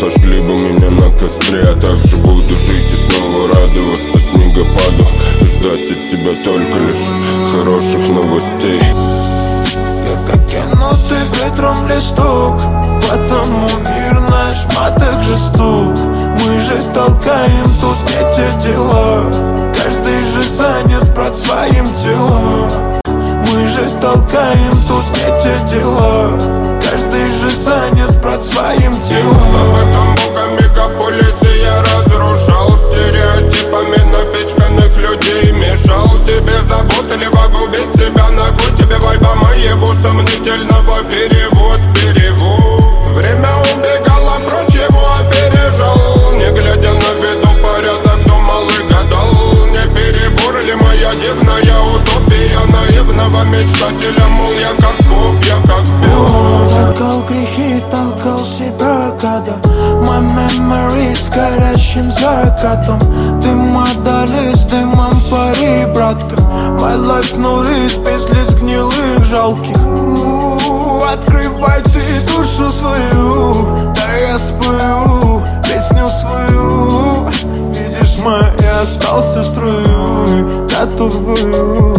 сожгли бы меня на костре. Я также буду жить и снова радоваться снегопаду, ждать от тебя только лишь хороших новостей. Я как кинутый ветром листок, потому мир наш так жесток. Мы же толкаем тут не те дела, каждый же занят пред своим телом. Мы же толкаем тут не те дела, каждый же занят пред своим телом. В этом богом мегаполисе я разрушал стереотипами напичканных людей. Мешал тебе заботливо губить себя ногой. Тебе вайба моего сомнительного перевод. Время убегало прочь, его опережал. Не глядя на виду порядок, думал и гадал. Не перебор ли моя дивная утопия наивного мечтателя? Мол, я как Бог, я как Бог. Толкал грехи, толкал себя года. My memory с горящим закатом. Дым отдали с дымом пари, братка. My life no risk, без лиц гнилых, жалких. Открывай ты душу свою, да я спою песню свою. Видишь, я остался в строю, готов в бою.